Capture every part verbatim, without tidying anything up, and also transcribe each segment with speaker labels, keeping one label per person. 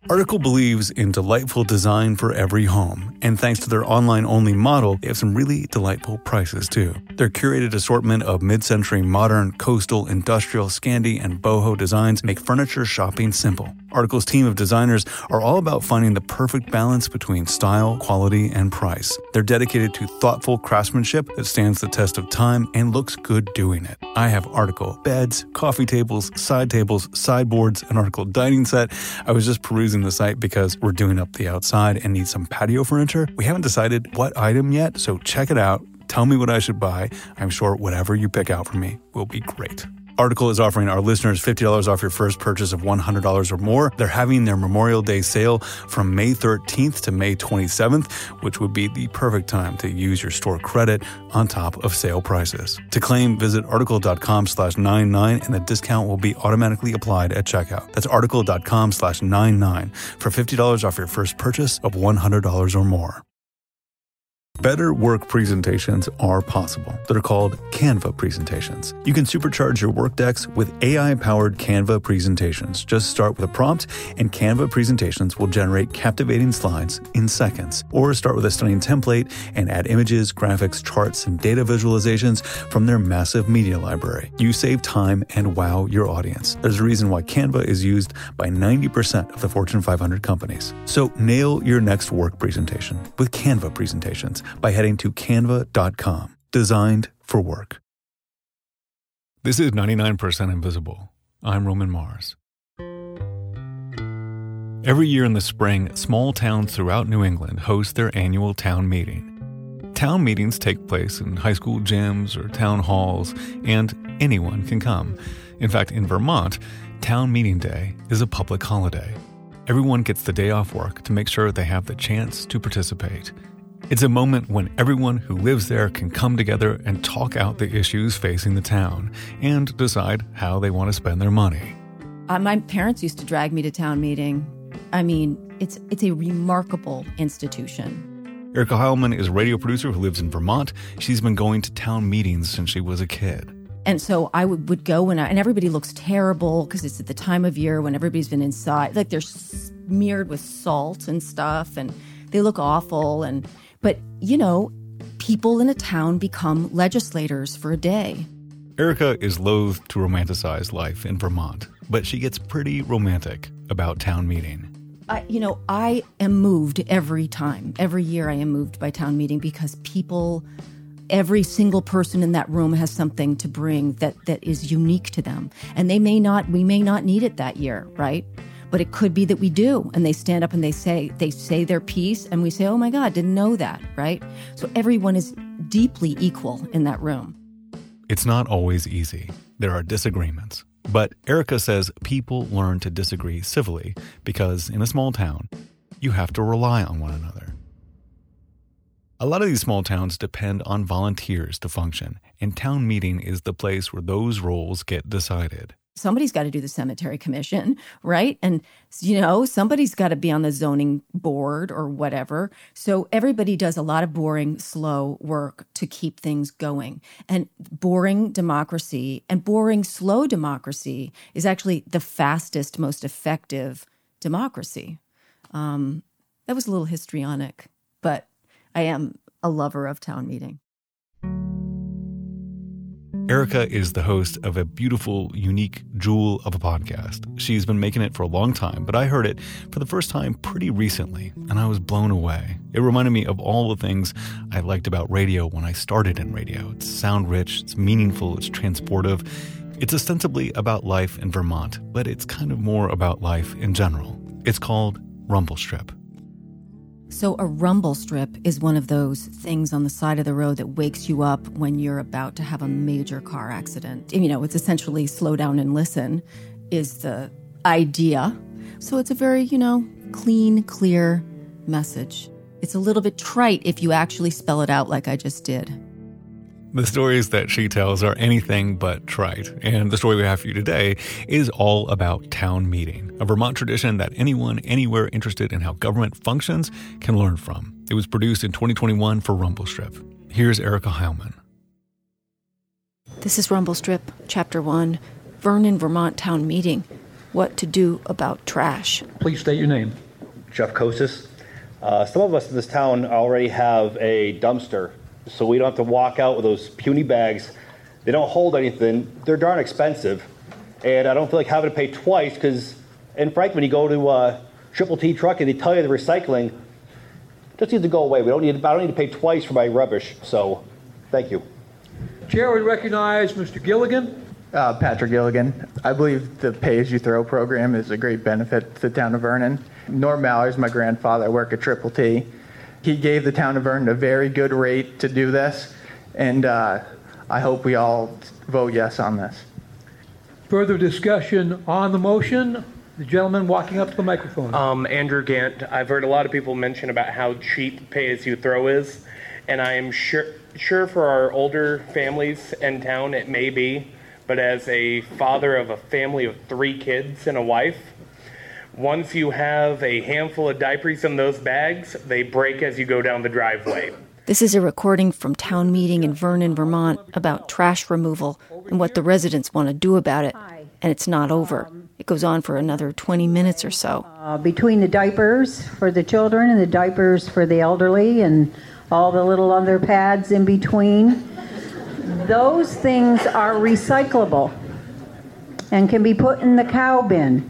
Speaker 1: Article believes in delightful design for every home, and thanks to their online-only model, they have some really delightful prices too. Their curated assortment of mid-century modern, coastal, industrial, Scandi, and boho designs make furniture shopping simple. Article's team of designers are all about finding the perfect balance between style, quality, and price. They're dedicated to thoughtful craftsmanship that stands the test of time and looks good doing it. I have Article beds, coffee tables, side tables, sideboards, an Article dining set. I was just perusing the site because we're doing up the outside and need some patio furniture. We haven't decided what item yet, so check it out. Tell me what I should buy. I'm sure whatever you pick out for me will be great. Article is offering our listeners fifty dollars off your first purchase of one hundred dollars or more. They're having their Memorial Day sale from May thirteenth to May twenty-seventh, which would be the perfect time to use your store credit on top of sale prices. To claim, visit article.com slash 99 and the discount will be automatically applied at checkout. That's article.com slash 99 for fifty dollars off your first purchase of one hundred dollars or more. Better work presentations are possible. They're called Canva presentations. You can supercharge your work decks with A I-powered Canva presentations. Just start with a prompt, and Canva presentations will generate captivating slides in seconds. Or start with a stunning template and add images, graphics, charts, and data visualizations from their massive media library. You save time and wow your audience. There's a reason why Canva is used by ninety percent of the Fortune five hundred companies. So nail your next work presentation with Canva presentations by heading to canva dot com. Designed for work. This is ninety-nine percent Invisible. I'm Roman Mars. Every year in the spring, small towns throughout New England host their annual town meeting. Town meetings take place in high school gyms or town halls, and anyone can come. In fact, in Vermont, Town Meeting Day is a public holiday. Everyone gets the day off work to make sure they have the chance to participate. It's a moment when everyone who lives there can come together and talk out the issues facing the town and decide how they want to spend their money.
Speaker 2: Uh, my parents used to drag me to town meeting. I mean, it's it's a remarkable institution.
Speaker 1: Erica Heilman is a radio producer who lives in Vermont. She's been going to town meetings since she was a kid.
Speaker 2: And so I would, would go and, I, and everybody looks terrible because it's at the time of year when everybody's been inside. Like they're smeared with salt and stuff and they look awful. And But, you know, people in a town become legislators for a day.
Speaker 1: Erica is loath to romanticize life in Vermont, but she gets pretty romantic about town meeting.
Speaker 2: I, you know, I am moved every time. Every year I am moved by town meeting because people, every single person in that room has something to bring that, that is unique to them. And they may not, we may not need it that year, right? But it could be that we do. And they stand up and they say, they say their piece and we say, oh my God, didn't know that, right? So everyone is deeply equal in that room.
Speaker 1: It's not always easy. There are disagreements. But Erica says people learn to disagree civilly because in a small town, you have to rely on one another. A lot of these small towns depend on volunteers to function, and town meeting is the place where those roles get decided.
Speaker 2: Somebody's got to do the cemetery commission, right? And, you know, somebody's got to be on the zoning board or whatever. So everybody does a lot of boring, slow work to keep things going. And boring democracy and boring, slow democracy is actually the fastest, most effective democracy. Um, that was a little histrionic, but I am a lover of town meeting.
Speaker 1: Erica is the host of a beautiful, unique jewel of a podcast. She's been making it for a long time, but I heard it for the first time pretty recently, and I was blown away. It reminded me of all the things I liked about radio when I started in radio. It's sound-rich, it's meaningful, it's transportive. It's ostensibly about life in Vermont, but it's kind of more about life in general. It's called Rumble Strip.
Speaker 2: So a rumble strip is one of those things on the side of the road that wakes you up when you're about to have a major car accident. You know, it's essentially slow down and listen is the idea. So it's a very, you know, clean, clear message. It's a little bit trite if you actually spell it out like I just did.
Speaker 1: The stories that she tells are anything but trite, and the story we have for you today is all about town meeting, a Vermont tradition that anyone, anywhere interested in how government functions can learn from. It was produced in twenty twenty-one for Rumble Strip. Here's Erica Heilman.
Speaker 2: This is Rumble Strip, Chapter one, Vernon, Vermont Town Meeting. what to do about trash.
Speaker 3: Please state your name.
Speaker 4: Jeff Kosis. Uh, some of us in this town already have a dumpster, so we don't have to walk out with those puny bags. They don't hold anything. They're darn expensive. And I don't feel like having to pay twice because in Franklin, when you go to uh, Triple T Truck and they tell you the recycling, it just needs to go away. We don't need, I don't need to pay twice for my rubbish. So thank you.
Speaker 3: Chair would recognize Mister Gilligan.
Speaker 5: Uh, Patrick Gilligan. I believe the Pay-As-You-Throw program is a great benefit to the town of Vernon. Norm Mallory's my grandfather. I work at Triple T. He gave the town of Vernon a very good rate to do this, and uh, I hope we all vote yes on this.
Speaker 3: Further discussion on the motion? The gentleman walking up to the microphone.
Speaker 6: Um, Andrew Gant. I've heard a lot of people mention about how cheap pay-as-you-throw is, and I am sure, sure for our older families in town it may be, but as a father of a family of three kids and a wife, once you have a handful of diapers in those bags, they break as you go down the driveway.
Speaker 2: This is a recording from town meeting in Vernon, Vermont about trash removal and what the residents want to do about it. And it's not over. It goes on for another twenty minutes or so.
Speaker 7: Uh, between the diapers for the children and the diapers for the elderly and all the little other pads in between, those things are recyclable and can be put in the cow bin.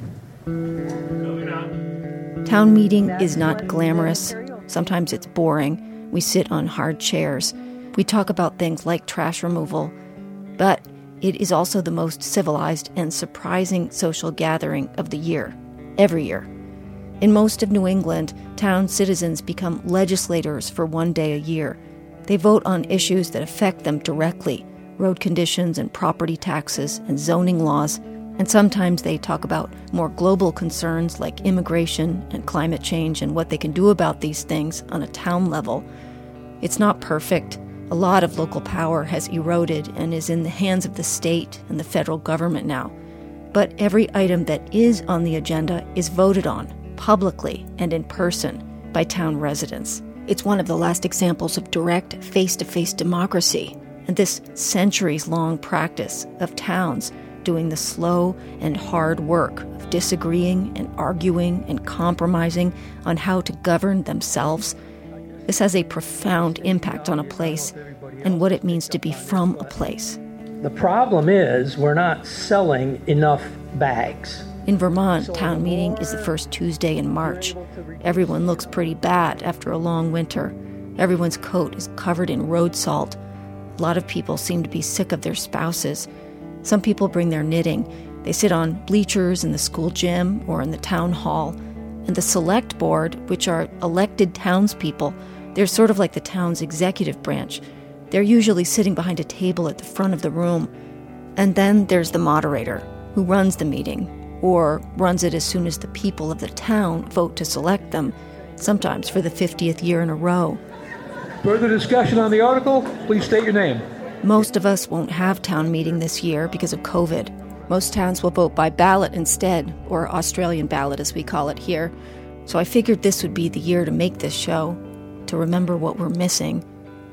Speaker 2: Town meeting is not glamorous. Sometimes it's boring. We sit on hard chairs. We talk about things like trash removal. But it is also the most civilized and surprising social gathering of the year, every year. In most of New England, town citizens become legislators for one day a year. They vote on issues that affect them directly, road conditions and property taxes and zoning laws, and sometimes they talk about more global concerns like immigration and climate change and what they can do about these things on a town level. It's not perfect. A lot of local power has eroded and is in the hands of the state and the federal government now. But every item that is on the agenda is voted on, publicly and in person, by town residents. It's one of the last examples of direct face-to-face democracy, and this centuries-long practice of towns doing the slow and hard work of disagreeing and arguing and compromising on how to govern themselves. This has a profound impact on a place and what it means to be from a place.
Speaker 8: The problem is we're not selling enough bags.
Speaker 2: In Vermont, town meeting is the first Tuesday in March. Everyone looks pretty bad after a long winter. Everyone's coat is covered in road salt. A lot of people seem to be sick of their spouses. Some people bring their knitting. They sit on bleachers in the school gym or in the town hall. And the select board, which are elected townspeople, they're sort of like the town's executive branch. They're usually sitting behind a table at the front of the room. And then there's the moderator, who runs the meeting, or runs it as soon as the people of the town vote to select them, sometimes for the fiftieth year in a row.
Speaker 3: Further discussion on the article? Please state your name.
Speaker 2: Most of us won't have town meeting this year because of COVID. Most towns will vote by ballot instead, or Australian ballot as we call it here. So I figured this would be the year to make this show, to remember what we're missing.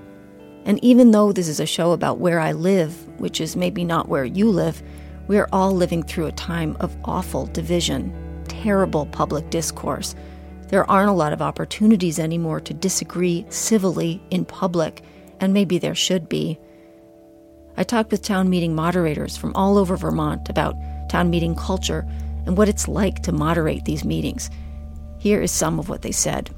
Speaker 2: And even though this is a show about where I live, which is maybe not where you live, we are all living through a time of awful division, terrible public discourse. There aren't a lot of opportunities anymore to disagree civilly in public, and maybe there should be. I talked with town meeting moderators from all over Vermont about town meeting culture and what it's like to moderate these meetings. Here is some of what they said.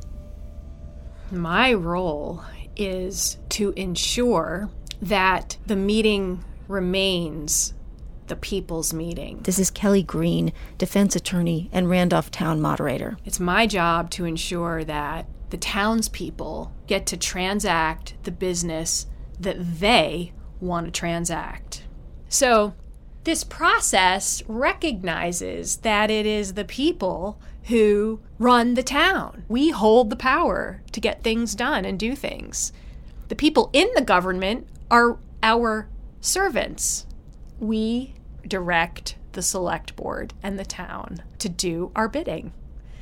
Speaker 9: My role is to ensure that the meeting remains the people's meeting.
Speaker 2: This is Kelly Green, defense attorney and Randolph town moderator.
Speaker 9: It's my job to ensure that the townspeople get to transact the business that they want to transact. So this process recognizes that it is the people who run the town. We hold the power to get things done and do things. The people in the government are our servants. We direct the select board and the town to do our bidding.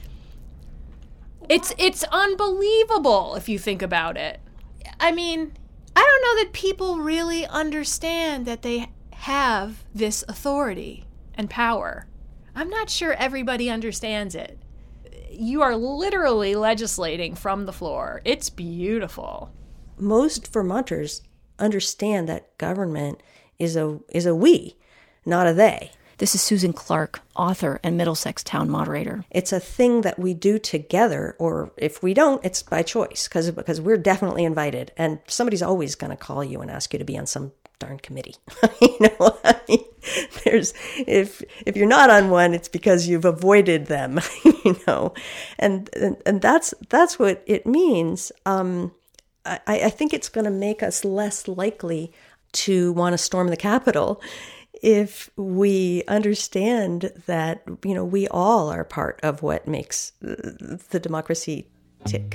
Speaker 9: It's it's unbelievable if you think about it. I mean, I don't know that people really understand that they have this authority and power. I'm not sure everybody understands it. You are literally legislating from the floor. It's beautiful.
Speaker 10: Most Vermonters understand that government is a is a we, not a they.
Speaker 2: This is Susan Clark, author and Middlesex town moderator.
Speaker 10: It's a thing that we do together, or if we don't, it's by choice, because because we're definitely invited, and somebody's always going to call you and ask you to be on some darn committee. you know, I mean, there's if if you're not on one, it's because you've avoided them. you know, and and, and that's that's what it means. Um, I, I think it's going to make us less likely to want to storm the Capitol if we understand that, you know, we all are part of what makes the democracy tick.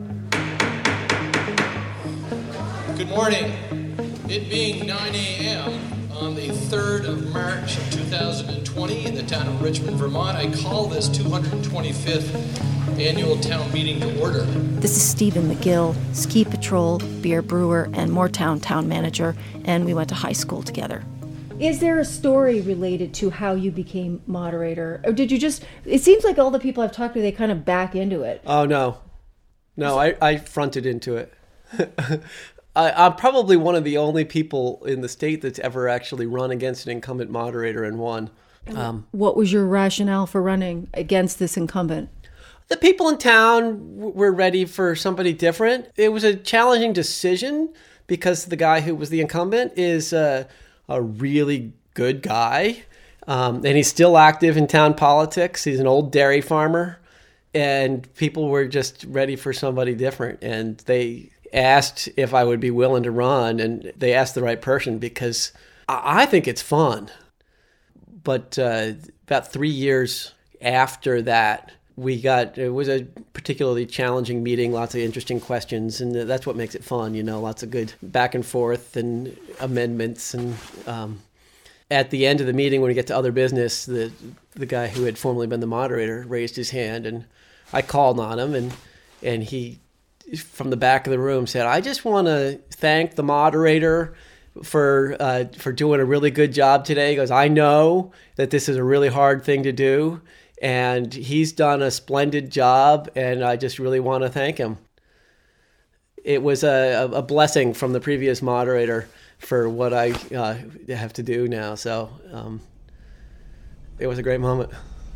Speaker 11: Good morning. It being nine a.m. on the third of March of two thousand twenty in the town of Richmond, Vermont, I call this two hundred twenty-fifth annual town meeting to order.
Speaker 2: This is Stephen McGill, ski patrol, beer brewer, and Moortown town manager, and we went to high school together.
Speaker 12: Is there a story related to how you became moderator? Or did you just, it seems like all the people I've talked to, they kind of back into it.
Speaker 13: Oh, no. No, I, I fronted into it. I, I'm probably one of the only people in the state that's ever actually run against an incumbent moderator and won. Um,
Speaker 12: what was your rationale for running against this incumbent?
Speaker 13: The people in town were ready for somebody different. It was a challenging decision because the guy who was the incumbent is uh, a really good guy. Um, and he's still active in town politics. He's an old dairy farmer. And people were just ready for somebody different. And they asked if I would be willing to run. And they asked the right person because I, I think it's fun. But uh, about three years after that, we got, it was a particularly challenging meeting, lots of interesting questions, and that's what makes it fun, you know, lots of good back and forth and amendments. And um, at the end of the meeting, when we get to other business, the the guy who had formerly been the moderator raised his hand, and I called on him, and and he, from the back of the room, said, I just want to thank the moderator for uh, for doing a really good job today. He goes, I know that this is a really hard thing to do, and he's done a splendid job, and I just really want to thank him. It was a, a blessing from the previous moderator for what I uh, have to do now. So um, it was a great moment.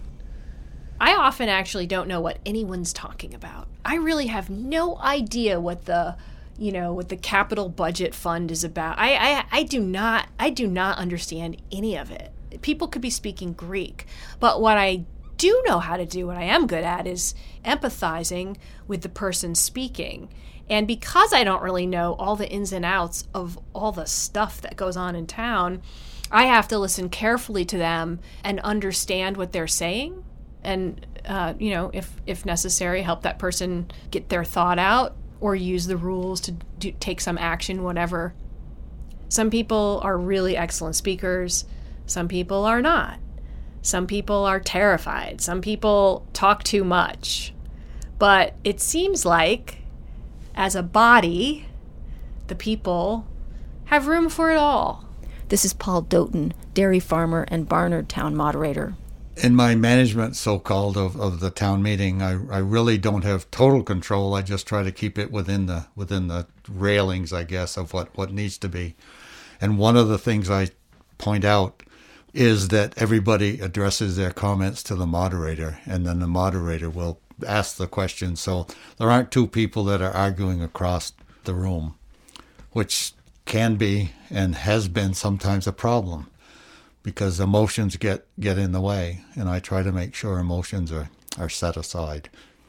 Speaker 9: I often actually don't know what anyone's talking about. I really have no idea what the, you know, what the capital budget fund is about. I, I, I do not, I do not understand any of it. People could be speaking Greek, but what I do know how to do, what I am good at, is empathizing with the person speaking. And because I don't really know all the ins and outs of all the stuff that goes on in town, I have to listen carefully to them and understand what they're saying. And, uh, you know, if, if necessary, help that person get their thought out or use the rules to do, take some action, whatever. Some people are really excellent speakers. Some people are not. Some people are terrified. Some people talk too much. But it seems like, as a body, the people have room for it all.
Speaker 2: This is Paul Doughton, dairy farmer and Barnard town moderator.
Speaker 14: In my management, so-called, of, of the town meeting, I, I really don't have total control. I just try to keep it within the within the railings, I guess, of what, what needs to be. And one of the things I point out is that everybody addresses their comments to the moderator, and then the moderator will ask the question. So there aren't two people that are arguing across the room, which can be and has been sometimes a problem, because emotions get, get in the way, and I try to make sure emotions are, are set aside.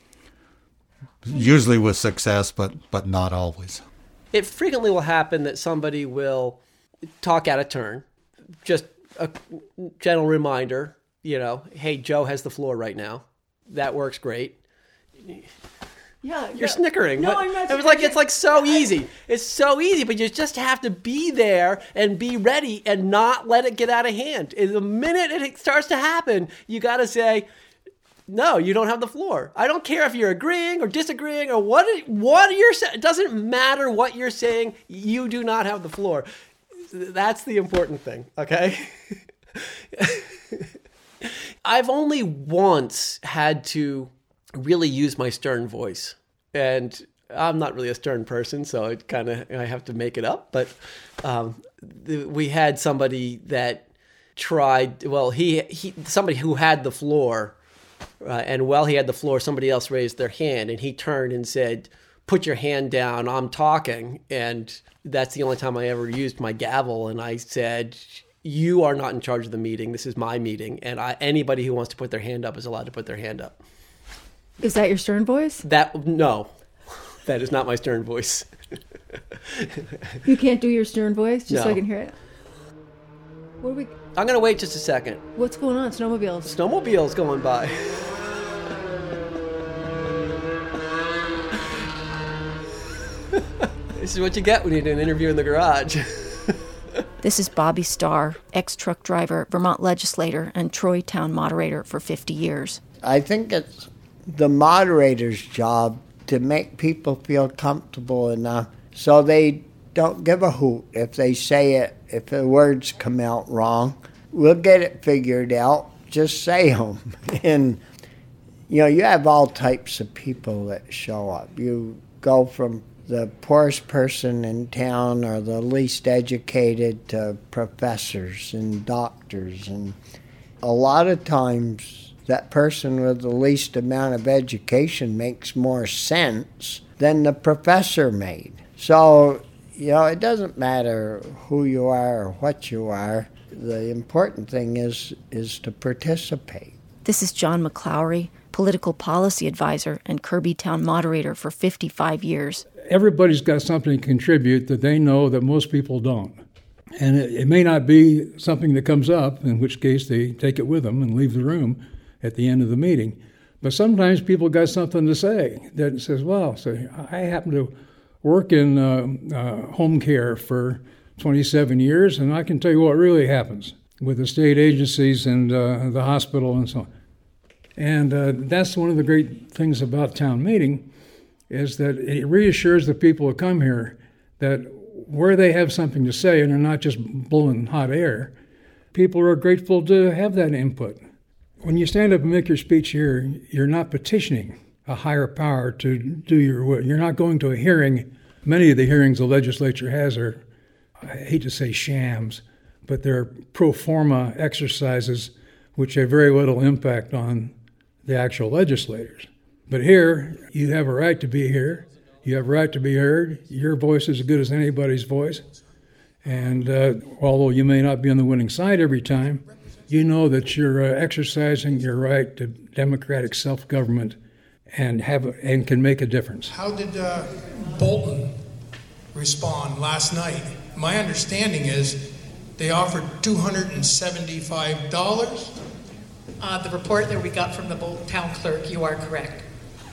Speaker 14: Usually with success, but, but not always.
Speaker 13: It frequently will happen that somebody will talk out of turn. Just a gentle reminder, you know, hey, Joe has the floor right now. That works great.
Speaker 10: Yeah,
Speaker 13: You're
Speaker 10: yeah.
Speaker 13: snickering.
Speaker 10: No,
Speaker 13: but
Speaker 10: I'm not.
Speaker 13: It was like it's like so easy. It's so easy, but you just have to be there and be ready and not let it get out of hand. And the minute it starts to happen, you got to say, no, you don't have the floor. I don't care if you're agreeing or disagreeing or what what you're saying. It doesn't matter what you're saying. You do not have the floor. That's the important thing, okay? I've only once had to really use my stern voice. And I'm not really a stern person, so it kind of, I have to make it up. But um, the, we had somebody that tried, well, he, he somebody who had the floor, uh, and while he had the floor, somebody else raised their hand, and he turned and said, "Put your hand down, I'm talking." And that's the only time I ever used my gavel. And I said, "You are not in charge of the meeting. This is my meeting. And I, anybody who wants to put their hand up is allowed to put their hand up."
Speaker 12: Is that your stern voice?
Speaker 13: That, no, that is not my stern voice.
Speaker 12: You can't do your stern voice just
Speaker 13: No.
Speaker 12: so I can hear it? What are we...
Speaker 13: I'm going to wait just a second.
Speaker 12: What's going on? Snowmobiles.
Speaker 13: Snowmobiles going by. This is what you get when you do an interview in the garage.
Speaker 2: This is Bobby Starr, ex-truck driver, Vermont legislator, and Troy town moderator for fifty years.
Speaker 15: I think it's the moderator's job to make people feel comfortable enough so they don't give a hoot if they say it, if the words come out wrong. We'll get it figured out. Just say them. And, you know, you have all types of people that show up. You go from the poorest person in town or the least educated to professors and doctors. And a lot of times that person with the least amount of education makes more sense than the professor made. So, you know, it doesn't matter who you are or what you are. The important thing is is to participate.
Speaker 2: This is John McClowry, political policy advisor and Kirby town moderator for fifty-five years.
Speaker 16: Everybody's got something to contribute that they know that most people don't. And it, it may not be something that comes up, in which case they take it with them and leave the room at the end of the meeting. But sometimes people got something to say that says, well, so I happen to work in uh, uh, home care for twenty-seven years, and I can tell you what really happens with the state agencies and uh, the hospital and so on. And uh, that's one of the great things about town meeting, is that it reassures the people who come here that where they have something to say and they're not just blowing hot air, people are grateful to have that input. When you stand up and make your speech here, you're not petitioning a higher power to do your work. You're not going to a hearing. Many of the hearings the legislature has are, I hate to say shams, but they're pro forma exercises which have very little impact on the actual legislators. But here, you have a right to be here. You have a right to be heard. Your voice is as good as anybody's voice. And uh, although you may not be on the winning side every time, you know that you're uh, exercising your right to democratic self-government and have and can make a difference.
Speaker 11: How did uh, Bolton respond last night? My understanding is they offered two hundred seventy-five dollars.
Speaker 17: Uh, the report that we got from the Bolton town clerk, you are correct.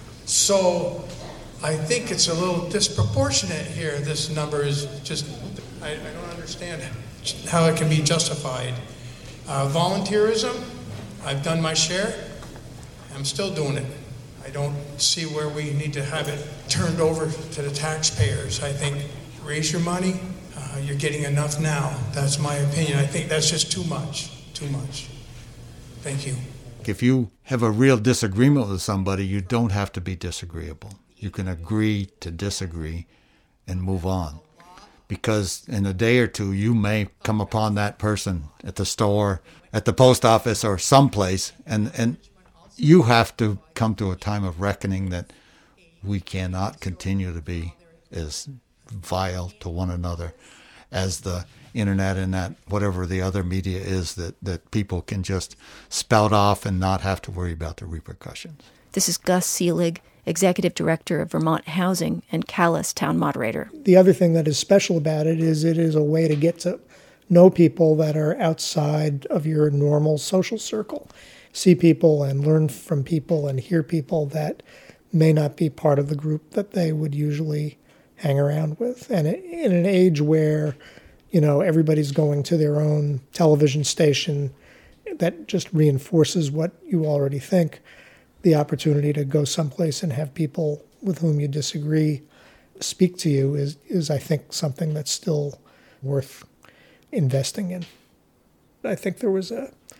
Speaker 11: So I think it's a little disproportionate here. This number is just, I, I don't understand how it can be justified. Uh, volunteerism, I've done my share. I'm still doing it. I don't see where we need to have it turned over to the taxpayers. I think raise your money. Uh, you're getting enough now. That's my opinion. I think that's just too much, too much. Thank you.
Speaker 14: If you have a real disagreement with somebody, you don't have to be disagreeable. You can agree to disagree and move on. Because in a day or two, you may come upon that person at the store, at the post office, or someplace, and, and you have to come to a time of reckoning that we cannot continue to be as vile to one another as the internet and that whatever the other media is that, that people can just spout off and not have to worry about the repercussions.
Speaker 2: This is Gus Seelig, Executive Director of Vermont Housing and Calais Town Moderator.
Speaker 18: The other thing that is special about it is it is a way to get to know people that are outside of your normal social circle. See people and learn from people and hear people that may not be part of the group that they would usually hang around with. And in an age where, you know, everybody's going to their own television station, that just reinforces what you already think. The opportunity to go someplace and have people with whom you disagree speak to you is, is I think, something that's still worth investing in. I think there was a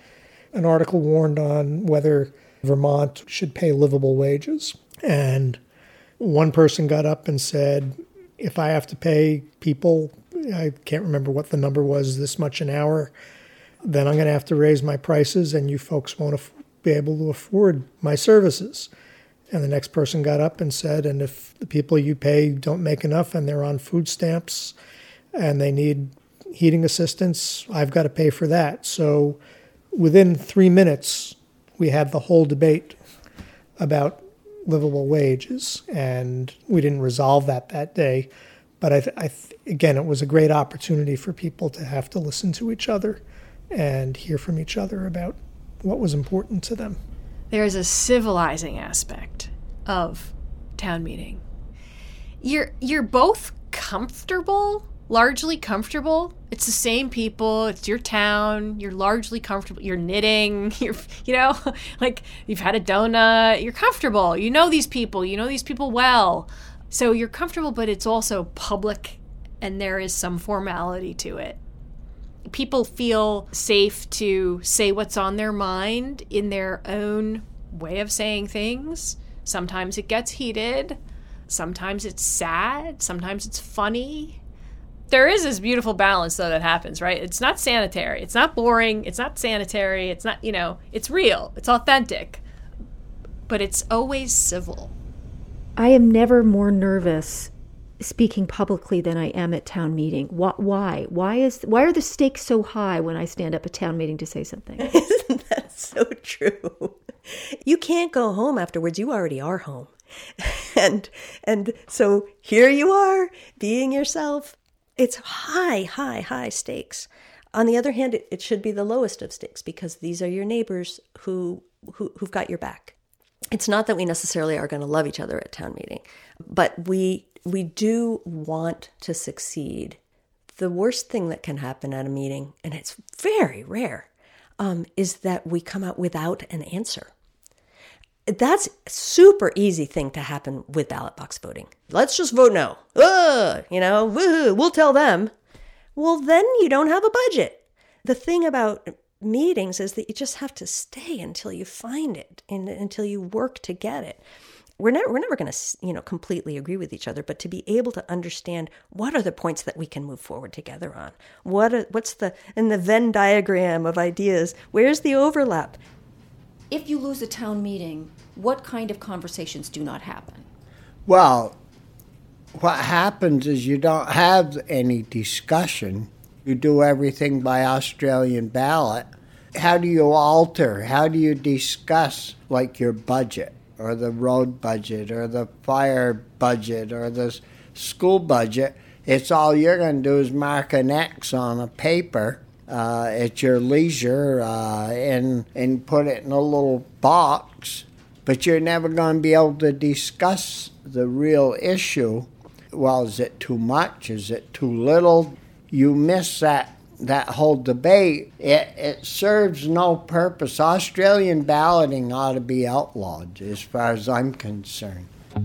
Speaker 18: an article warned on whether Vermont should pay livable wages. And one person got up and said, if I have to pay people, I can't remember what the number was, this much an hour, then I'm going to have to raise my prices and you folks won't af- be able to afford my services. And the next person got up and said, and if the people you pay don't make enough and they're on food stamps and they need heating assistance, I've got to pay for that. So within three minutes, we had the whole debate about livable wages, and we didn't resolve that that day. But I, th- I th- again, it was a great opportunity for people to have to listen to each other and hear from each other about what was important to them.
Speaker 9: There's a civilizing aspect of town meeting. You're you're both comfortable, largely comfortable. It's the same people. It's your town. You're largely comfortable. You're knitting. You're, you know, like you've had a donut. You're comfortable. You know these people. You know these people well. So you're comfortable, but it's also public, and there is some formality to it. People feel safe to say what's on their mind in their own way of saying things. Sometimes it gets heated. Sometimes it's sad. Sometimes it's funny. There is this beautiful balance, though, that happens, right? It's not sanitary. It's not boring. It's not sanitary. It's not, you know, it's real. It's authentic. But it's always civil.
Speaker 12: I am never more nervous speaking publicly than I am at town meeting. Why? Why is why are the stakes so high when I stand up at town meeting to say something?
Speaker 10: Isn't that so true? You can't go home afterwards. You already are home. And and so here you are, being yourself. It's high, high, high stakes. On the other hand, it, it should be the lowest of stakes because these are your neighbors who, who who've got your back. It's not that we necessarily are going to love each other at town meeting, but we we do want to succeed. The worst thing that can happen at a meeting, and it's very rare, um, is that we come out without an answer. That's a super easy thing to happen with ballot box voting. Let's just vote no. Ugh, you know, woo-hoo, we'll tell them. Well, then you don't have a budget. The thing about meetings is that you just have to stay until you find it and until you work to get it. We're never, we're never going to, you know, completely agree with each other, but to be able to understand what are the points that we can move forward together on. What are, what's the, in the Venn diagram of ideas, where's the overlap?
Speaker 2: If you lose a town meeting, what kind of conversations do not happen?
Speaker 15: Well, what happens is you don't have any discussion. You do everything by Australian ballot. How do you alter? How do you discuss, like, your budget or the road budget or the fire budget or the school budget? It's all you're going to do is mark an X on a paper uh, at your leisure uh, and, and put it in a little box. But you're never going to be able to discuss the real issue. Well, is it too much? Is it too little? You miss that that whole debate. It, it serves no purpose. Australian balloting ought to be outlawed, as far as I'm concerned.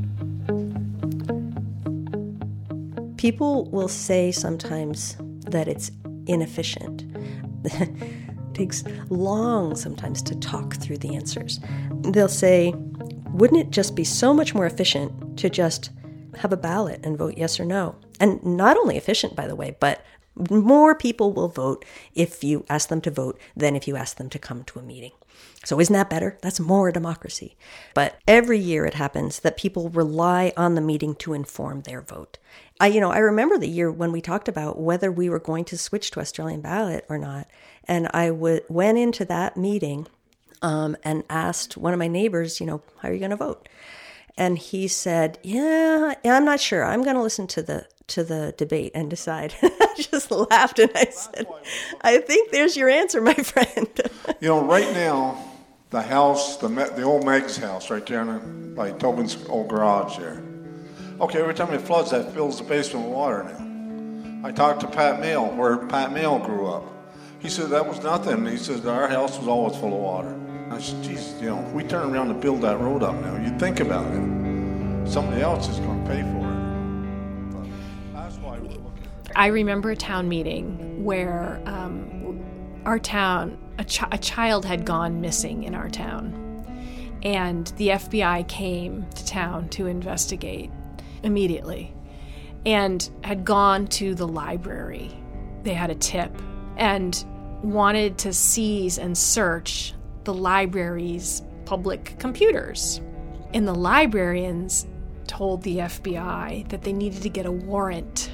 Speaker 10: People will say sometimes that it's inefficient. It takes long sometimes to talk through the answers. They'll say, wouldn't it just be so much more efficient to just have a ballot and vote yes or no? And not only efficient, by the way, but more people will vote if you ask them to vote than if you ask them to come to a meeting. So isn't that better? That's more democracy. But every year it happens that people rely on the meeting to inform their vote. I, you know, I remember the year when we talked about whether we were going to switch to Australian ballot or not. And I w- went into that meeting um, and asked one of my neighbors, you know, how are you going to vote? And he said, yeah, I'm not sure. I'm going to listen to the to the debate and decide. I just laughed and I said, I think there's your answer, my friend.
Speaker 19: You know, right now, the house, the the old Meg's house right there in, by Tobin's old garage there. Okay, every time it floods, that fills the basement with water now. I talked to Pat Mail, where Pat Mail grew up. He said that was nothing. He said our house was always full of water. I said, geez, you know, if we turn around to build that road up now, you think about it. Somebody else is going to pay for it. But that's why we're looking.
Speaker 9: I remember a town meeting where um, our town a, ch- a child had gone missing in our town. And the F B I came to town to investigate immediately and had gone to the library. They had a tip and wanted to seize and search the library's public computers. And the librarians told the F B I that they needed to get a warrant.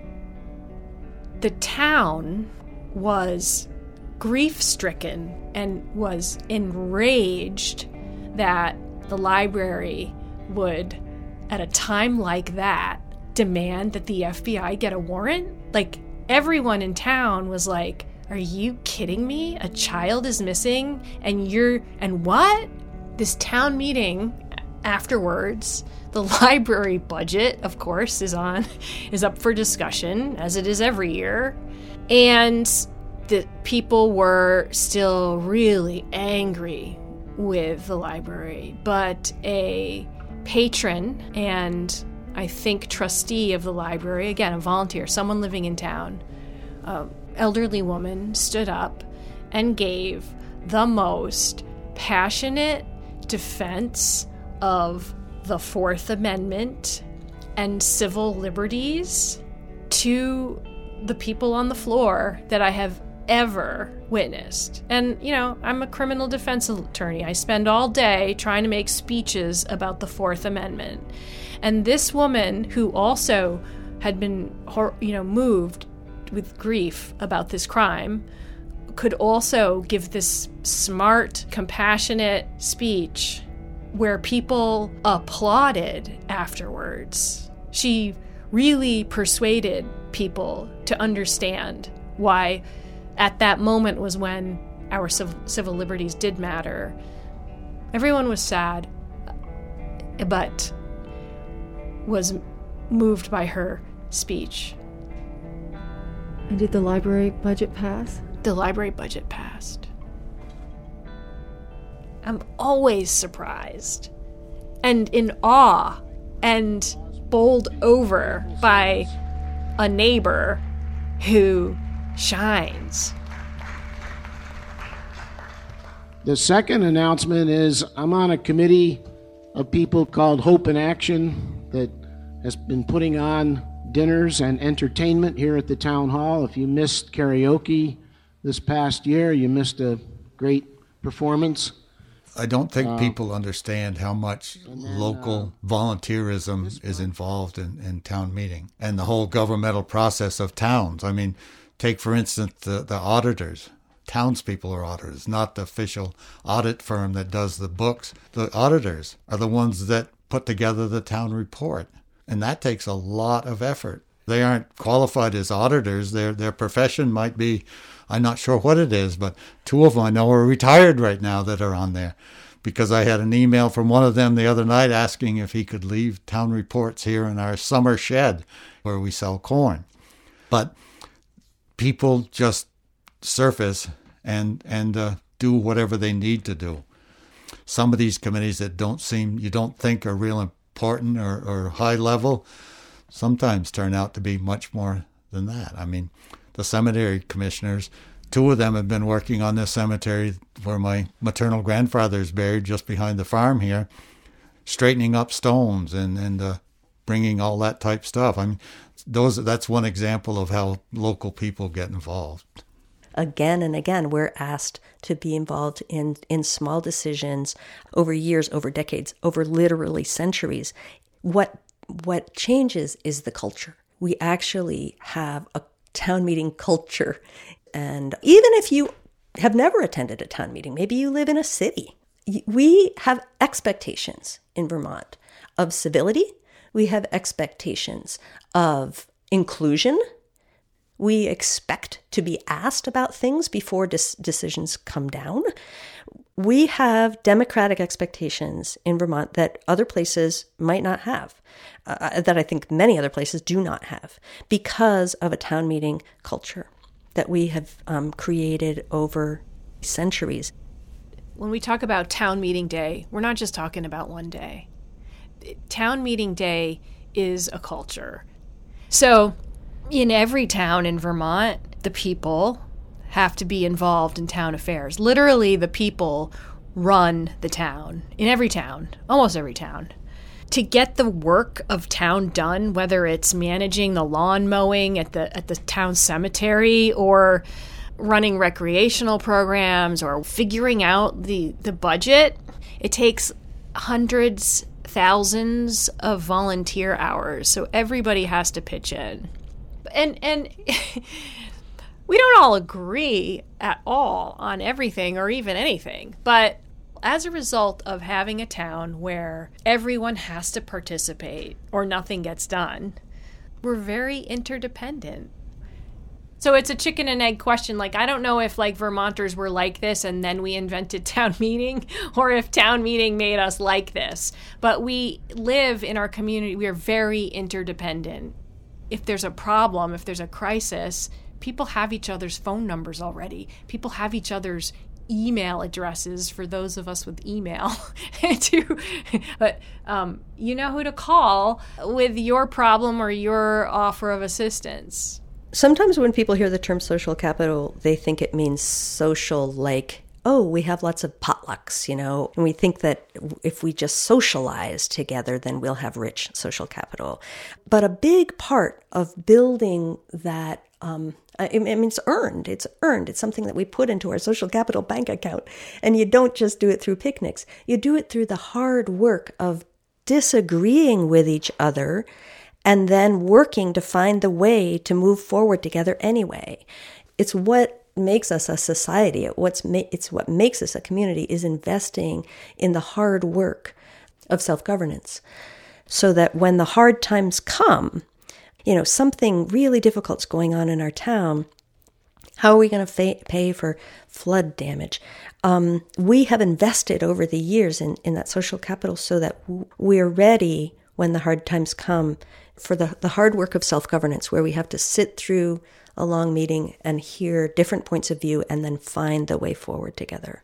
Speaker 9: The town was grief-stricken and was enraged that the library would, at a time like that, demand that the F B I get a warrant. Like, everyone in town was like, are you kidding me? A child is missing and you're, and what? This town meeting afterwards, the library budget, of course, is on, is up for discussion, as it is every year. And the people were still really angry with the library, but a patron and I think trustee of the library, again, a volunteer, someone living in town, an elderly woman stood up and gave the most passionate defense of the Fourth Amendment and civil liberties to the people on the floor that I have ever witnessed. And, you know, I'm a criminal defense attorney. I spend all day trying to make speeches about the Fourth Amendment. And this woman, who also had been, you know, moved with grief about this crime, could also give this smart, compassionate speech where people applauded afterwards. She really persuaded people to understand why at that moment was when our civil liberties did matter. Everyone was sad, but was moved by her speech.
Speaker 12: And did the library budget pass?
Speaker 9: The library budget passed. I'm always surprised and in awe and bowled over by a neighbor who shines.
Speaker 20: The second announcement is I'm on a committee of people called Hope in Action that has been putting on dinners and entertainment here at the town hall. If you missed karaoke this past year, you missed a great performance.
Speaker 14: I don't think
Speaker 20: uh,
Speaker 14: people understand how much then, local uh, volunteerism is involved in, in town meeting and the whole governmental process of towns. I mean, take, for instance, the, the auditors. Townspeople are auditors, not the official audit firm that does the books. The auditors are the ones that put together the town report, and that takes a lot of effort. They aren't qualified as auditors. Their their profession might be, I'm not sure what it is, but two of them I know are retired right now that are on there, because I had an email from one of them the other night asking if he could leave town reports here in our summer shed where we sell corn. But people just surface and and uh, do whatever they need to do. Some of these committees that don't seem, you don't think are real important or, or high level, sometimes turn out to be much more than that. I mean, the cemetery commissioners, two of them have been working on this cemetery where my maternal grandfather is buried just behind the farm here, straightening up stones and, and uh, bringing all that type stuff. I mean, those that's one example of how local people get involved.
Speaker 10: Again and again, we're asked to be involved in, in small decisions over years, over decades, over literally centuries. What what changes is the culture. We actually have a town meeting culture. And even if you have never attended a town meeting, maybe you live in a city, we have expectations in Vermont of civility. We have expectations of inclusion. We expect to be asked about things before dis- decisions come down. We have democratic expectations in Vermont that other places might not have, uh, that I think many other places do not have, because of a town meeting culture that we have um, created over centuries.
Speaker 9: When we talk about town meeting day, we're not just talking about one day. Town meeting day is a culture. So in every town in Vermont, the people have to be involved in town affairs. Literally, the people run the town, in every town, almost every town. To get the work of town done, whether it's managing the lawn mowing at the at the town cemetery or running recreational programs or figuring out the, the budget, it takes hundreds, thousands of volunteer hours. So everybody has to pitch in. And and we don't all agree at all on everything or even anything, but as a result of having a town where everyone has to participate or nothing gets done, we're very interdependent. So it's a chicken and egg question. Like, I don't know if like Vermonters were like this and then we invented town meeting, or if town meeting made us like this. But we live in our community. We are very interdependent. If there's a problem, if there's a crisis, people have each other's phone numbers already. People have each other's email addresses for those of us with email. to, but um, you know who to call with your problem or your offer of assistance.
Speaker 10: Sometimes when people hear the term social capital, they think it means social like, oh, we have lots of potlucks, you know, and we think that if we just socialize together, then we'll have rich social capital. But a big part of building that, um, I mean, it's earned. It's earned. It's something that we put into our social capital bank account. And you don't just do it through picnics. You do it through the hard work of disagreeing with each other and then working to find the way to move forward together anyway. It's what makes us a society. What's ma- it's what makes us a community is investing in the hard work of self-governance so that when the hard times come, you know, something really difficult's going on in our town, how are we going to fa- pay for flood damage? Um, we have invested over the years in, in that social capital so that w- we're ready when the hard times come for the, the hard work of self-governance, where we have to sit through a long meeting and hear different points of view and then find the way forward together.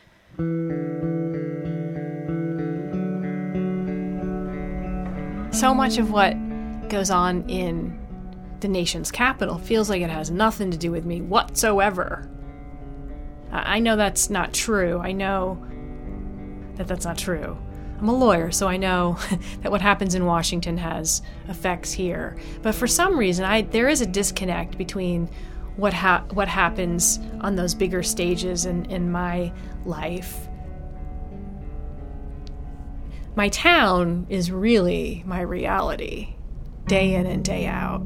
Speaker 9: So much of what goes on in the nation's capital feels like it has nothing to do with me whatsoever. I know that's not true. I know that that's not true. I'm a lawyer, so I know that what happens in Washington has effects here. But for some reason, I there is a disconnect between what ha- what happens on those bigger stages in, in my life. My town is really my reality, day in and day out.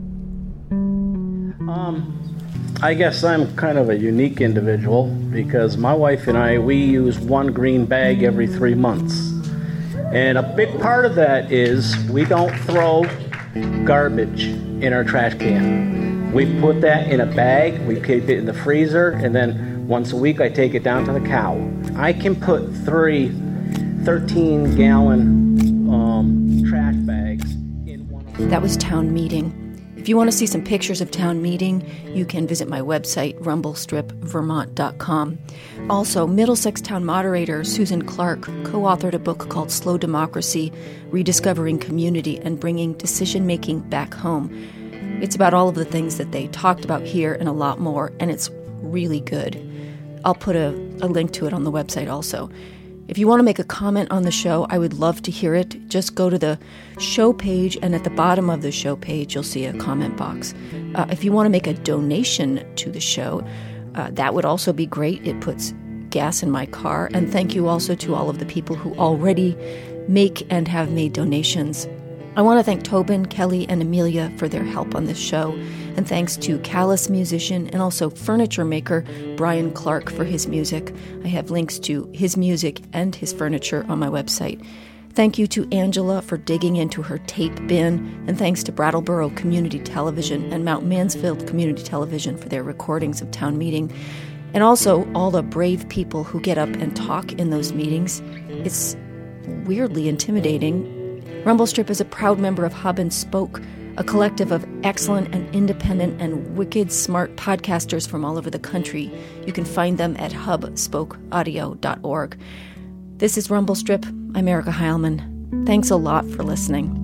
Speaker 21: Um, I guess I'm kind of a unique individual because my wife and I, we use one green bag every three months. And a big part of that is we don't throw garbage in our trash can. We put that in a bag, we keep it in the freezer, and then once a week I take it down to the cow. I can put three thirteen-gallon um, trash bags in one of them.
Speaker 2: That was town meeting. If you want to see some pictures of town meeting, you can visit my website, rumble strip vermont dot com. Also, Middlesex Town moderator Susan Clark co-authored a book called Slow Democracy, Rediscovering Community and Bringing Decision-Making Back Home. It's about all of the things that they talked about here and a lot more, and it's really good. I'll put a, a link to it on the website also. If you want to make a comment on the show, I would love to hear it. Just go to the show page, and at the bottom of the show page, you'll see a comment box. Uh, if you want to make a donation to the show, uh, that would also be great. It puts gas in my car. And thank you also to all of the people who already make and have made donations. I want to thank Tobin, Kelly, and Amelia for their help on this show. And thanks to Callus musician and also furniture maker Brian Clark for his music. I have links to his music and his furniture on my website. Thank you to Angela for digging into her tape bin, and thanks to Brattleboro Community Television and Mount Mansfield Community Television for their recordings of town meeting. And also all the brave people who get up and talk in those meetings. It's weirdly intimidating. Rumble Strip is a proud member of Hub and Spoke, a collective of excellent and independent and wicked smart podcasters from all over the country. You can find them at hub spoke audio dot org. This is Rumble Strip. I'm Erica Heilman. Thanks a lot for listening.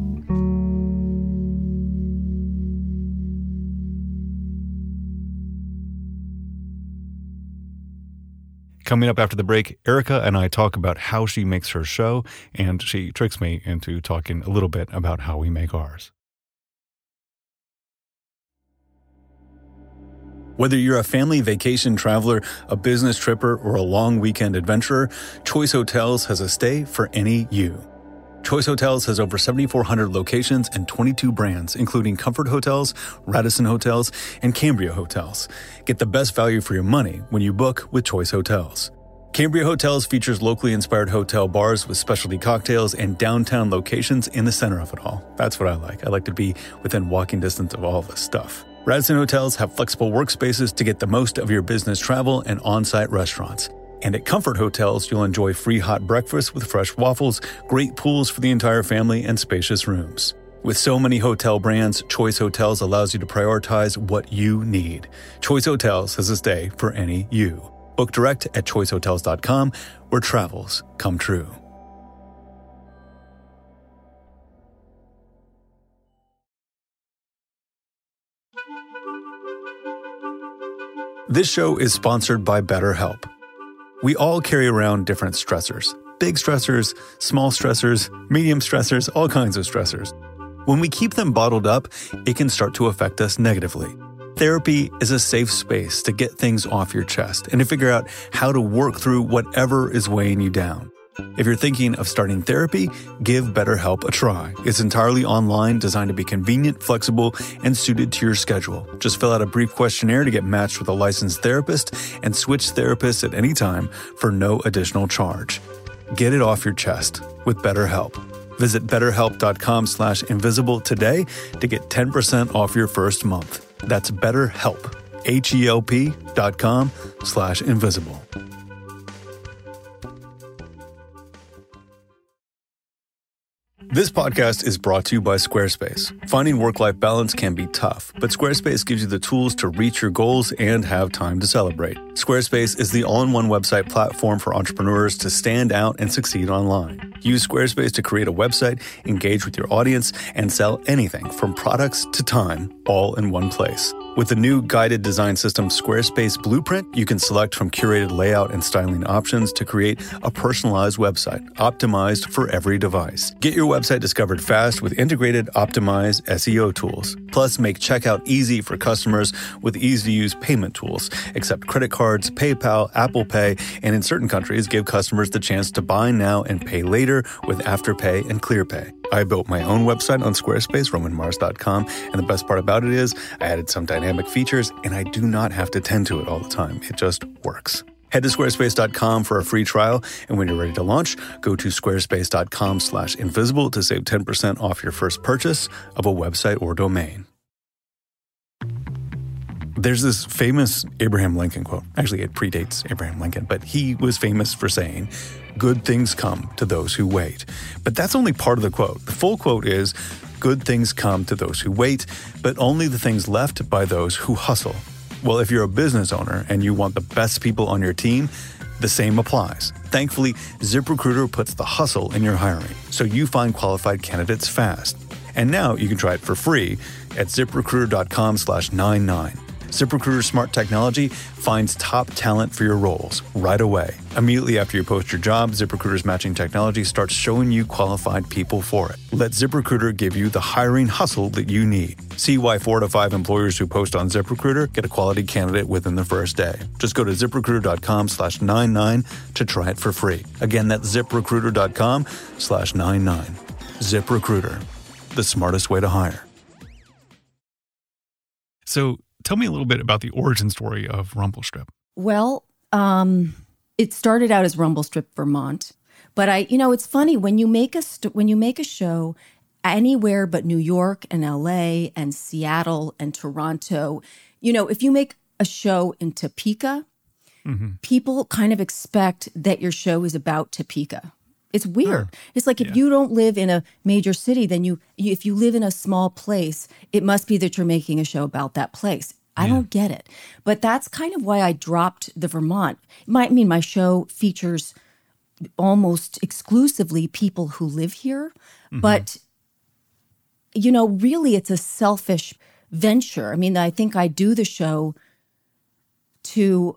Speaker 1: Coming up after the break, Erica and I talk about how she makes her show, and she tricks me into talking a little bit about how we make ours. Whether you're a family vacation traveler, a business tripper, or a long weekend adventurer, Choice Hotels has a stay for any you. Choice Hotels has over seventy-four hundred locations and twenty-two brands, including Comfort Hotels, Radisson Hotels, and Cambria Hotels. Get the best value for your money when you book with Choice Hotels. Cambria Hotels features locally inspired hotel bars with specialty cocktails and downtown locations in the center of it all. That's what I like. I like to be within walking distance of all this stuff. Radisson Hotels have flexible workspaces to get the most of your business travel and on-site restaurants. And at Comfort Hotels, you'll enjoy free hot breakfast with fresh waffles, great pools for the entire family, and spacious rooms. With so many hotel brands, Choice Hotels allows you to prioritize what you need. Choice Hotels has a stay for any you. Book direct at choice hotels dot com, where travels come true. This show is sponsored by BetterHelp. We all carry around different stressors. Big stressors, small stressors, medium stressors, all kinds of stressors. When we keep them bottled up, it can start to affect us negatively. Therapy is a safe space to get things off your chest and to figure out how to work through whatever is weighing you down. If you're thinking of starting therapy, give BetterHelp a try. It's entirely online, designed to be convenient, flexible, and suited to your schedule. Just fill out a brief questionnaire to get matched with a licensed therapist and switch therapists at any time for no additional charge. Get it off your chest with BetterHelp. Visit betterhelp.com slash invisible today to get ten percent off your first month. That's BetterHelp, H-E-L-P dot com slash invisible. This podcast is brought to you by Squarespace. Finding work-life balance can be tough, but Squarespace gives you the tools to reach your goals and have time to celebrate. Squarespace is the all-in-one website platform for entrepreneurs to stand out and succeed online. Use Squarespace to create a website, engage with your audience, and sell anything from products to time, all in one place. With the new guided design system Squarespace Blueprint, you can select from curated layout and styling options to create a personalized website, optimized for every device. Get your website discovered fast with integrated, optimized S E O tools. Plus, make checkout easy for customers with easy-to-use payment tools. Accept credit cards, PayPal, Apple Pay, and in certain countries, give customers the chance to buy now and pay later with Afterpay and ClearPay. I built my own website on Squarespace, roman mars dot com, and the best part about it is I added some dynamic features, and I do not have to tend to it all the time. It just works. Head to squarespace dot com for a free trial, and when you're ready to launch, go to squarespace dot com slash invisible to save ten percent off your first purchase of a website or domain. There's this famous Abraham Lincoln quote. Actually, it predates Abraham Lincoln, but he was famous for saying, "Good things come to those who wait." But that's only part of the quote. The full quote is, "Good things come to those who wait, but only the things left by those who hustle." Well, if you're a business owner and you want the best people on your team, the same applies. Thankfully, ZipRecruiter puts the hustle in your hiring, so you find qualified candidates fast. And now you can try it for free at ziprecruiter dot com slash ninety-nine. ZipRecruiter's smart technology finds top talent for your roles right away. Immediately after you post your job, ZipRecruiter's matching technology starts showing you qualified people for it. Let ZipRecruiter give you the hiring hustle that you need. See why four to five employers who post on ZipRecruiter get a quality candidate within the first day. Just go to ziprecruiter dot com slash ninety-nine to try it for free. Again, that's ziprecruiter dot com slash ninety-nine. ZipRecruiter, the smartest way to hire. So, tell me a little bit about the origin story of Rumblestrip.
Speaker 2: Well, um, it started out as Rumblestrip Vermont, but I, you know, it's funny when you make a st- when you make a show anywhere but New York and L A and Seattle and Toronto, you know, if you make a show in Topeka, mm-hmm. people kind of expect that your show is about Topeka. It's weird. Huh. It's like if yeah. you don't live in a major city, then you, you, if you live in a small place, it must be that you're making a show about that place. I yeah. don't get it. But that's kind of why I dropped the Vermont. My, I mean, my show features almost exclusively people who live here. Mm-hmm. But, you know, really it's a selfish venture. I mean, I think I do the show to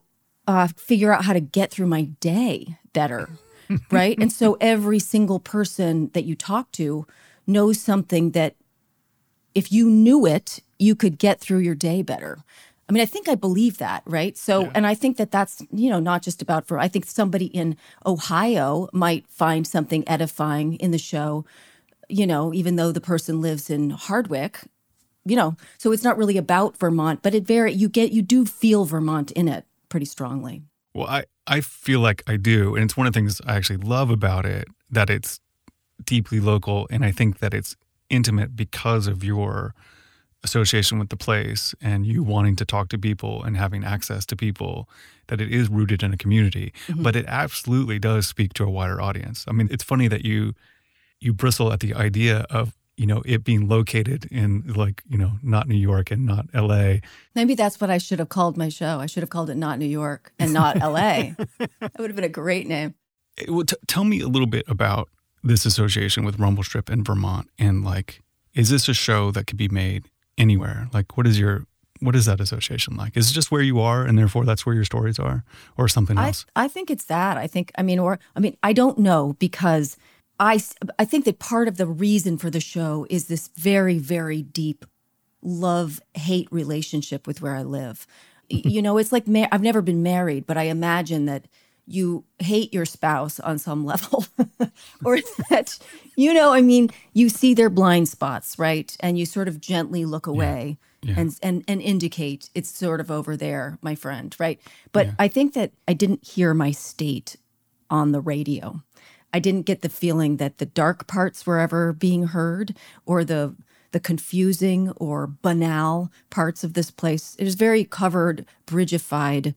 Speaker 2: uh, figure out how to get through my day better, right? And so every single person that you talk to knows something that if you knew it, you could get through your day better. I mean, I think I believe that, right? So, yeah. And I think that that's, you know, not just about for, I think somebody in Ohio might find something edifying in the show, you know, even though the person lives in Hardwick, you know, so it's not really about Vermont, but it very, you get, you do feel Vermont in it pretty strongly.
Speaker 1: Well, I, I feel like I do. And it's one of the things I actually love about it, that it's deeply local. And I think that it's intimate because of your association with the place and you wanting to talk to people and having access to people, that it is rooted in a community. Mm-hmm. But it absolutely does speak to a wider audience. I mean, it's funny that you you bristle at the idea of, you know, it being located in, like, you know, not New York and not L A.
Speaker 2: Maybe that's what I should have called my show. I should have called it Not New York and Not L A. That would have been a great name.
Speaker 1: Well, t- tell me a little bit about this association with Rumble Strip in Vermont. And, like, is this a show that could be made anywhere? Like, what is your, what is that association like? Is it just where you are and therefore that's where your stories are, or something else?
Speaker 2: I, I think it's that. I think, I mean, or, I mean, I don't know, because I, I think that part of the reason for the show is this very, very deep love-hate relationship with where I live. You know, it's like, ma- I've never been married, but I imagine that you hate your spouse on some level, or that, you know, I mean, you see their blind spots, right? And you sort of gently look away yeah. Yeah. and and and indicate it's sort of over there, my friend, right? But yeah. I think that I didn't hear my state on the radio. I didn't get the feeling that the dark parts were ever being heard, or the the confusing or banal parts of this place. It is very covered, bridgified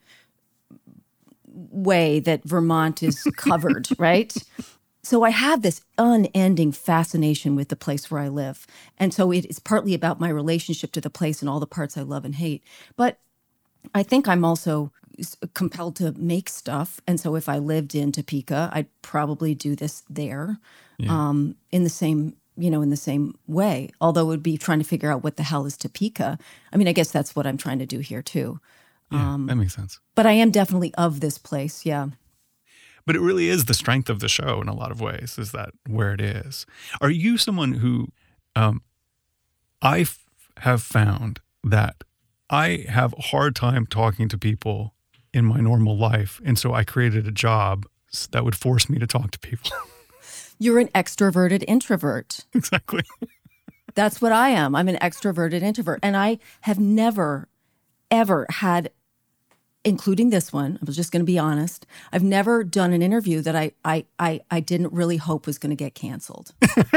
Speaker 2: way that Vermont is covered, right? So I have this unending fascination with the place where I live. And so it is partly about my relationship to the place and all the parts I love and hate. But I think I'm also compelled to make stuff. And so if I lived in Topeka, I'd probably do this there yeah. um, in the same, you know, in the same way. Although it would be trying to figure out what the hell is Topeka. I mean, I guess that's what I'm trying to do here too.
Speaker 1: Yeah, um, that makes sense.
Speaker 2: But I am definitely of this place, yeah.
Speaker 1: But it really is the strength of the show in a lot of ways, is that where it is. Are you someone who, um, I f- have found that I have a hard time talking to people in my normal life, and so I created a job that would force me to talk to people.
Speaker 2: You're an extroverted introvert.
Speaker 1: Exactly.
Speaker 2: That's what I am. I'm an extroverted introvert. And I have never, ever had, including this one, I was just going to be honest, I've never done an interview that I I I, I didn't really hope was going to get canceled.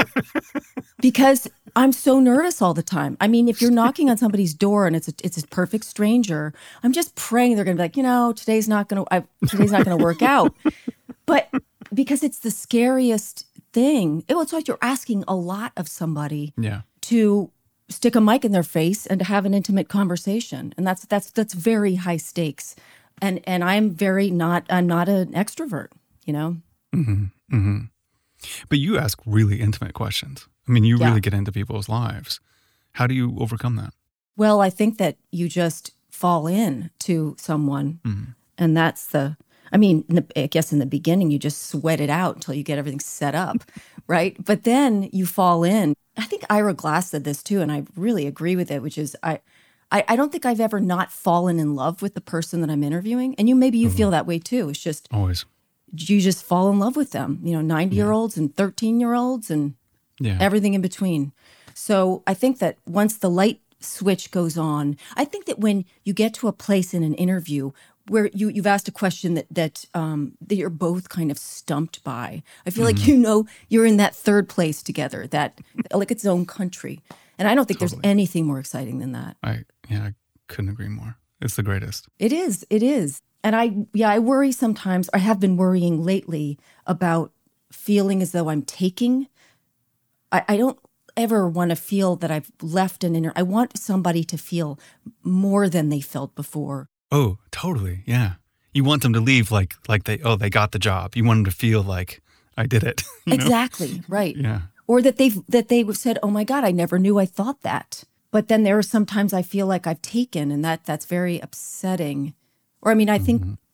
Speaker 2: Because I'm so nervous all the time. I mean, if you're knocking on somebody's door and it's a, it's a perfect stranger, I'm just praying they're going to be like, you know, today's not going to today's not going to work out. But because it's the scariest thing, it, it's like you're asking a lot of somebody
Speaker 1: yeah.
Speaker 2: to stick a mic in their face and to have an intimate conversation. And that's that's that's very high stakes. And and I'm very not, I'm not an extrovert, you know?
Speaker 1: Mm-hmm, mm-hmm. But you ask really intimate questions. I mean, you
Speaker 2: Yeah.
Speaker 1: really get into people's lives. How do you overcome that?
Speaker 2: Well, I think that you just fall in to someone.
Speaker 1: Mhm.
Speaker 2: And that's the, I mean, in the, I guess in the beginning, you just sweat it out until you get everything set up, right? But then you fall in. I think Ira Glass said this too, and I really agree with it, which is I, I, I don't think I've ever not fallen in love with the person that I'm interviewing. And you, maybe you feel that way too. It's just,
Speaker 1: Always.
Speaker 2: you just fall in love with them, you know, ninety-year-olds and thirteen-year-olds and
Speaker 1: Yeah.
Speaker 2: everything in between. So I think that once the light switch goes on, I think that when you get to a place in an interview where you, you've asked a question that that um, that you're both kind of stumped by, I feel like
Speaker 1: Mm-hmm.
Speaker 2: you know you're in that third place together, that like its own country. And I don't think there's anything more exciting than that.
Speaker 1: I yeah, I couldn't agree more. It's the greatest.
Speaker 2: It is. It is. And I, yeah, I worry sometimes, I have been worrying lately about feeling as though I'm taking. I, I don't ever want to feel that I've left an inner, I want somebody to feel more than they felt before.
Speaker 1: Oh, totally. Yeah. You want them to leave like like they oh they got the job. You want them to feel like I did it. you know?
Speaker 2: Exactly. Right.
Speaker 1: Yeah.
Speaker 2: Or that they've that they've said, oh my God, I never knew I thought that. But then there are sometimes I feel like I've taken, and that that's very upsetting. Or I mean, I think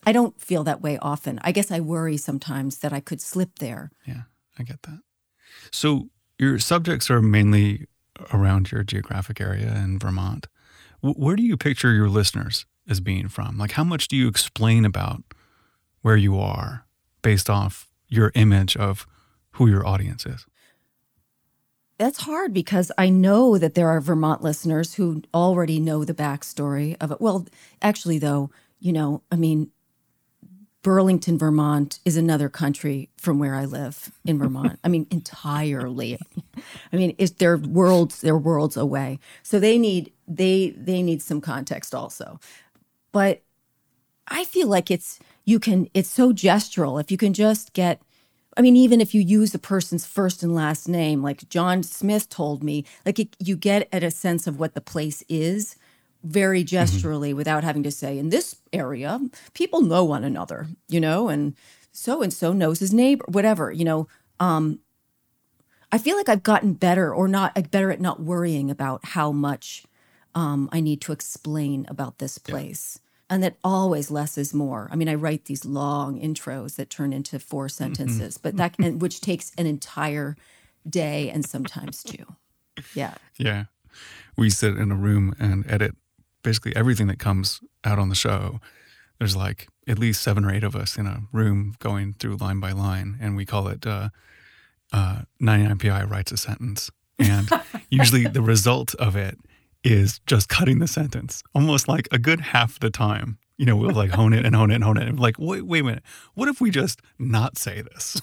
Speaker 2: I don't feel that way often. I guess I worry sometimes that I could slip there.
Speaker 1: Yeah, I get that. So your subjects are mainly around your geographic area in Vermont. W- where do you picture your listeners as being from? Like, how much do you explain about where you are based off your image of who your audience is?
Speaker 2: That's hard because I know that there are Vermont listeners who already know the backstory of it. Well, actually, though, you know, I mean, Burlington, Vermont is another country from where I live in Vermont. I mean, entirely. I mean, it's they're worlds, they're worlds away. So they need they they need some context also. But I feel like it's you can it's so gestural. If you can just get, I mean, even if you use a person's first and last name, like John Smith told me, like it, you get at a sense of what the place is very gesturally mm-hmm. without having to say, in this area, people know one another, you know, and so-and-so knows his neighbor, whatever, you know. Um, I feel like I've gotten better or not better at not worrying about how much um, I need to explain about this place. Yeah. And that always less is more. I mean, I write these long intros that turn into four sentences, mm-hmm. but that and, which takes an entire day and sometimes two. Yeah.
Speaker 1: Yeah. We sit in a room and edit basically everything that comes out on the show. There's like at least seven or eight of us in a room going through line by line, and we call it uh, uh, ninety-nine P I writes a sentence. And usually the result of it is just cutting the sentence, almost like a good half the time. You know, we'll like hone it and hone it and hone it. And like, wait, wait a minute. What if we just not say this?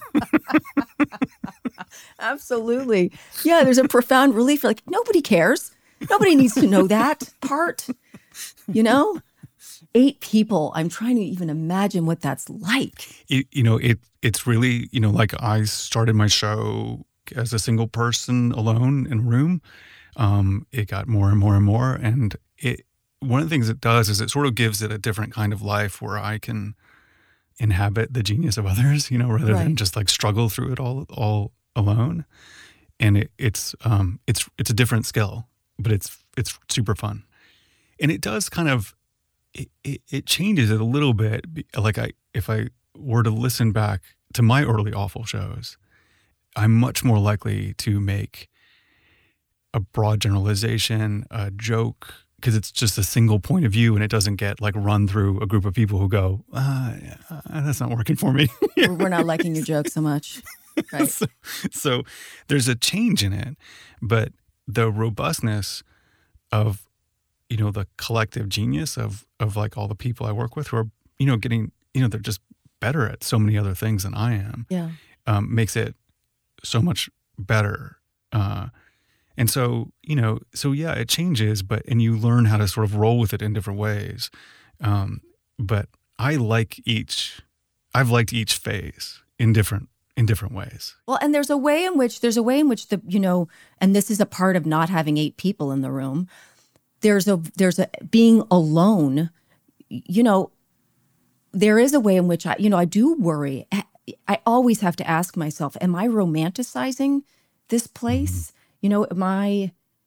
Speaker 2: Absolutely. Yeah, there's a profound relief. You're like, nobody cares. Nobody needs to know that part. You know? Eight people. I'm trying to even imagine what that's like.
Speaker 1: You, you know, it it's really, you know, like I started my show as a single person alone in a room. Um, it got more and more and more. And it one of the things it does is it sort of gives it a different kind of life where I can inhabit the genius of others, you know, rather right. than just like struggle through it all all alone. And it, it's um it's it's a different skill, but it's it's super fun. And it does kind of It, it, it changes it a little bit. Like I, if I were to listen back to my early awful shows, I'm much more likely to make a broad generalization, a joke, because it's just a single point of view and it doesn't get like run through a group of people who go, uh, that's not working for me.
Speaker 2: We're not liking your joke so much. Right.
Speaker 1: so, so there's a change in it, but the robustness of, you know, the collective genius of, of like all the people I work with who are, you know, getting, you know, they're just better at so many other things than I am.
Speaker 2: Yeah.
Speaker 1: Um, makes it so much better. Uh, and so, you know, so yeah, it changes, but, and you learn how to sort of roll with it in different ways. Um, but I like each, I've liked each phase in different, in different ways.
Speaker 2: Well, and there's a way in which, there's a way in which the, you know, and this is a part of not having eight people in the room. There's a, there's a, being alone, you know, there is a way in which I, you know, I do worry. I always have to ask myself, am I romanticizing this place? Mm-hmm. You know, am I,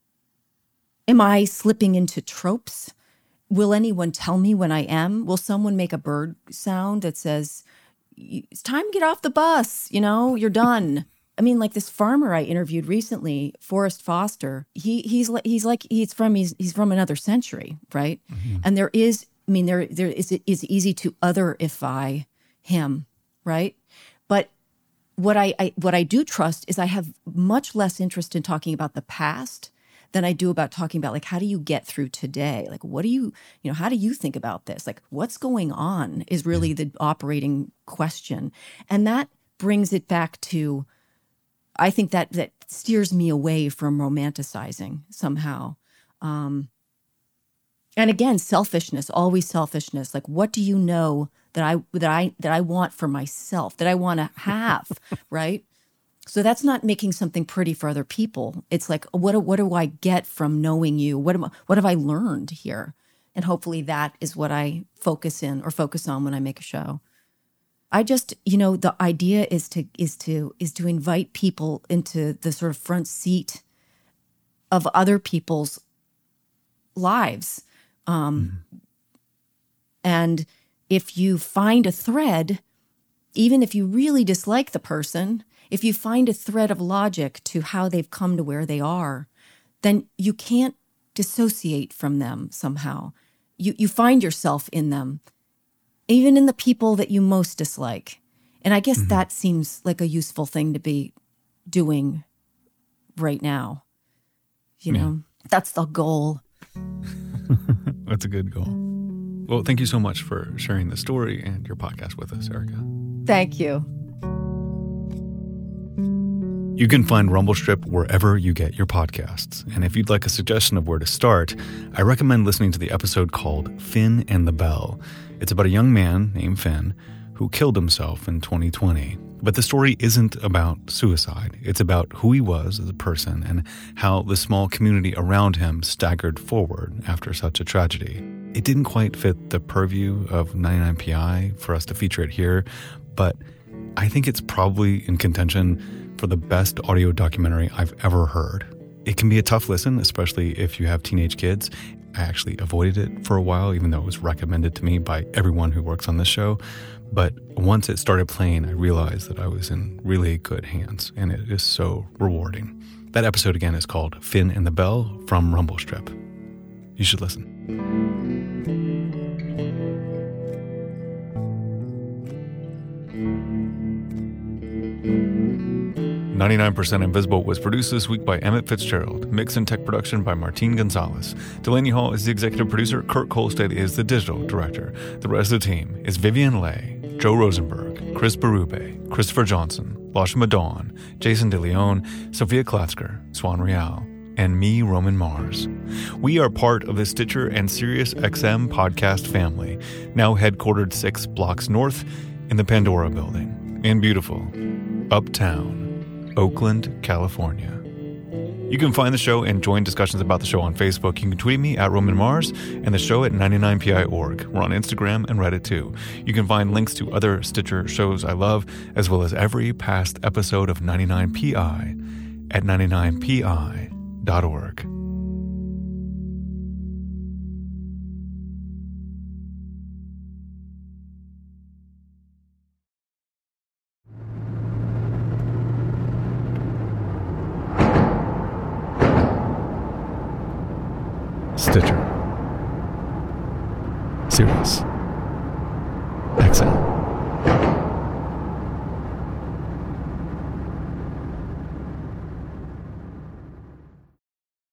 Speaker 2: am I slipping into tropes? Will anyone tell me when I am? Will someone make a bird sound that says, it's time to get off the bus, you know, you're done. I mean, like this farmer I interviewed recently, Forrest Foster, he he's like he's like he's from he's he's from another century, right? Mm-hmm. And there is, I mean, there there is it is easy to otherify him, right? But what I, I what I do trust is I have much less interest in talking about the past than I do about talking about like how do you get through today? Like what do you, you know, how do you think about this? Like what's going on is really the operating question. And that brings it back to, I think that that steers me away from romanticizing somehow. Um, and again, selfishness, always selfishness. Like, what do you know that I that I that I want for myself, that I want to have, right? So that's not making something pretty for other people. It's like, what what do I get from knowing you? What am I, what have I learned here? And hopefully that is what I focus in or focus on when I make a show. I just, you know, the idea is to is to is to invite people into the sort of front seat of other people's lives, um, mm. and if you find a thread, even if you really dislike the person, if you find a thread of logic to how they've come to where they are, then you can't dissociate from them somehow. You you find yourself in them, even in the people that you most dislike. And I guess mm-hmm. that seems like a useful thing to be doing right now. You yeah. know, that's the goal.
Speaker 1: That's a good goal. Well, thank you so much for sharing the story and your podcast with us, Erica.
Speaker 2: Thank you.
Speaker 1: You can find Rumble Strip wherever you get your podcasts. And if you'd like a suggestion of where to start, I recommend listening to the episode called Finn and the Bell. It's about a young man named Finn who killed himself in twenty twenty. But the story isn't about suicide. It's about who he was as a person and how the small community around him staggered forward after such a tragedy. It didn't quite fit the purview of ninety-nine P I for us to feature it here, but I think it's probably in contention for the best audio documentary I've ever heard. It can be a tough listen, especially if you have teenage kids. I actually avoided it for a while, even though it was recommended to me by everyone who works on this show. But once it started playing, I realized that I was in really good hands, and it is so rewarding. That episode, again, is called Finn and the Bell from Rumble Strip. You should listen. ninety-nine percent Invisible was produced this week by Emmett Fitzgerald. Mix and tech production by Martin Gonzalez. Delaney Hall is the executive producer. Kurt Kolstad is the digital director. The rest of the team is Vivian Leigh, Joe Rosenberg, Chris Berube, Christopher Johnson, Lashma Dawn, Jason DeLeon, Sophia Klatzker, Swan Real, and me, Roman Mars. We are part of the Stitcher and SiriusXM podcast family, now headquartered six blocks north in the Pandora building in beautiful Uptown Oakland, California. You can find the show and join discussions about the show on Facebook. You can tweet me at Roman Mars and the show at ninety-nine P I dot org. We're on Instagram and Reddit too. You can find links to other Stitcher shows I love, as well as every past episode of ninety-nine P I at ninety-nine P I dot org. Stitcher. Serious.